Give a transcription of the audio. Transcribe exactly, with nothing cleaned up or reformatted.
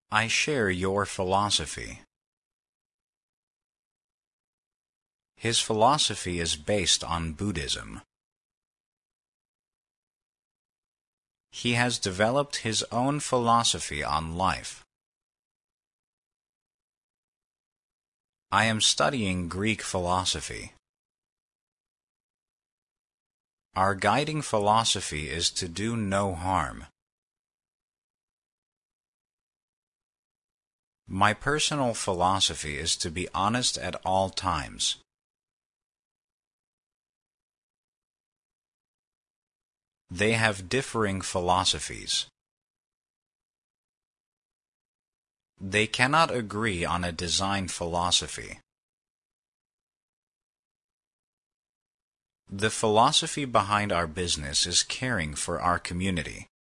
I share your philosophy. His philosophy is based on Buddhism. He has developed his own philosophy on life. I am studying Greek philosophy. Our guiding philosophy is to do no harm. My personal philosophy is to be honest at all times. They have differing philosophies. They cannot agree on a design philosophy. The philosophy behind our business is caring for our community.